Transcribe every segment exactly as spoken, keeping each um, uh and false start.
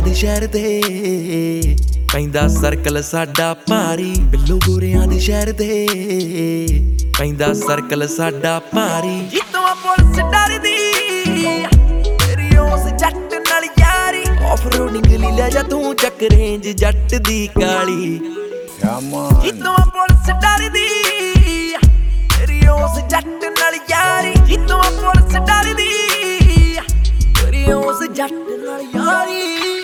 ਦੇ ਸ਼ਹਿਰ ਤੇ ਪੈਂਦਾ ਸਰਕਲ ਸਾਡਾ ਭਾਰੀ। ਬਿੱਲੋ ਗੋਰਿਆਂ ਦੇ ਸ਼ਹਿਰ ਤੇ ਪੈਂਦਾ ਸਰਕਲ ਸਾਡਾ ਭਾਰੀ। ਜਿੱਤੋਂ ਪੁਲਿਸ ਡਰਦੀ ਤੇਰੀ ਉਸ ਜੱਟ ਨਾਲ ਯਾਰੀ। ਆਫ ਰੋਡਿੰਗ ਲਈ ਲੈ ਜਾ ਤੂੰ ਚੱਕ ਰੇਂਜ ਜੱਟ ਦੀ ਕਾਲੀ। ਜਿੱਤੋਂ ਪੁਲਿਸ ਡਰਦੀ ਤੇਰੀ ਉਸ ਜੱਟ ਨਾਲ ਯਾਰੀ। ਜਿੱਤੋਂ ਪੁਲਿਸ ਡਰਦੀ ਤੇਰੀ ਉਸ ਜੱਟ ਨਾਲ ਯਾਰੀ।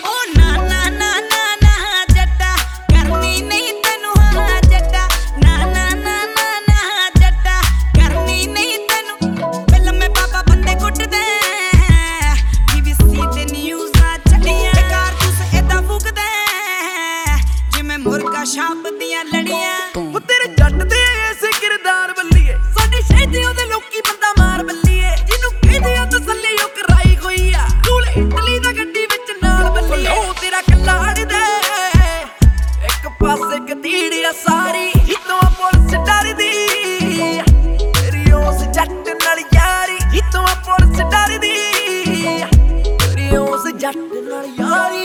ਸ਼ਾਪ ਦੀਆਂ ਲੜੀਆਂ ਉਹ ਤੇਰੇ ਜੱਟ ਦੇ ਐਸੇ ਕਿਰਦਾਰ ਬੱਲੀਏ। ਸਾਡੇ ਸ਼ਹਿਰ ਦੇ ਉਹਦੇ ਲੋਕੀ ਬੰਦਾ ਮਾਰ ਬੱਲੀਏ। ਜਿਹਨੂੰ ਕਹਿੰਦੇ ਆ ਤਸੱਲੀ ਉਹ ਕਰਾਈ ਹੋਈ ਆ। ਕੂਲੇ ਇਟਲੀ ਦਾ ਗੱਡੀ ਵਿੱਚ ਨਾਲ ਬੱਲੀਏ। ਉਹ ਤੇਰਾ ਕੱਲਾ ਅੜਦਾ ਇੱਕ ਪਾਸੇ ਕਤੀੜੀਆ ਸਾਰੀ। ਜਿੱਤੋਂ ਪੁਲਿਸ ਡਰਦੀ ਤੇਰੀ ਉਸ ਜੱਟ ਨਾਲ ਯਾਰੀ। ਜਿੱਤੋਂ ਪੁਲਿਸ ਡਰਦੀ ਤੇਰੀ ਉਸ ਜੱਟ ਨਾਲ ਯਾਰੀ।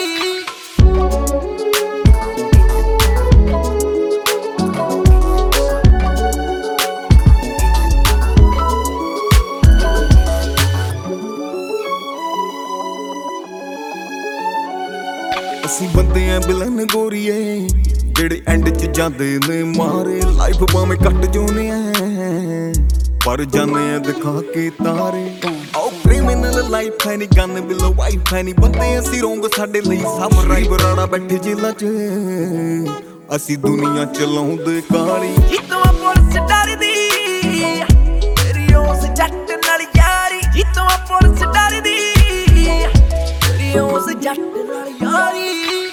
ਅਸੀਂ ਬੰਦੇ ਆ ਬਿਲਨ ਗੋਰੀਏ ਜਿਹੜੇ ਐਂਡ ਚ ਜਾਂਦੇ ਨੇ ਮਾਰੇ। ਲਾਈਫ ਭਾਵੇਂ ਕੱਟ ਜੋਨੇ ਆ ਪਰ ਜਾਨੇ ਆ ਦਿਖਾ ਕੇ ਤਾਰੇ। ਆਓ ਕ੍ਰਿਮੀਨਲ ਲਾਈਫ ਹੈ ਨੀ ਗਨ ਬਿਲੋ ਵਾਈਫ ਹੈ ਨੀ। ਬੰਦੇ ਅਸੀਂ ਰੋਂਗ ਸਾਡੇ ਲਈ ਸਾਮਰਾਈ ਬਰਾੜਾ ਬੈਠੇ ਜੇਲਾਂ ਚ ਅਸੀਂ ਦੁਨੀਆ ਚਲਾਉਂਦੇ ਕਾਲੀ। ਜਿੱਤੋਂ ਪੁਲਿਸ ਡਰਦੀ ਤੇਰੀ ਉਸ ਜੱਟ ਨਾਲ ਯਾਰੀ। ਜਿੱਤੋਂ ਪੁਲਿਸ ਡਰਦੀ ਤੇਰੀ ਉਸ ਜੱਟ ਨਾਲ ਯਾਰੀ।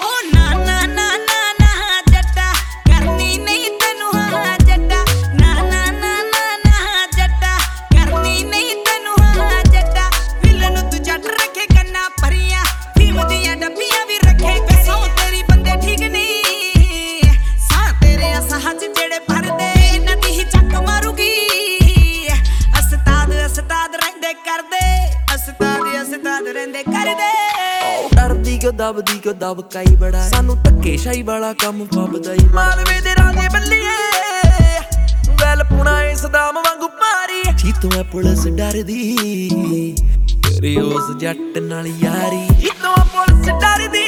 ਡਰਦੀ ਕਿਉਂ ਦਬਦੀ ਕਿਉਂ ਦਬਕਾਈ ਬੜਾ। ਸਾਨੂੰ ਧੱਕੇਸ਼ਾਹੀ ਵਾਲਾ ਕੰਮ ਫੱਬਦਾ ਈ। ਮਾਲਵੇ ਦੇ ਰਾਜੇ ਬੱਲੀਏ ਵੈਲ ਪੁਣਾ ਏ ਸਦਾਮ ਵਾਂਗੂ ਭਾਰੀ। ਜਿੱਤੋਂ ਐ ਪੁਲਿਸ ਡਰਦੀ ਤੇਰੀ ਉਸ ਜੱਟ ਨਾਲ ਯਾਰੀ। ਜਿੱਤੋਂ ਪੁਲਿਸ ਡਰਦੀ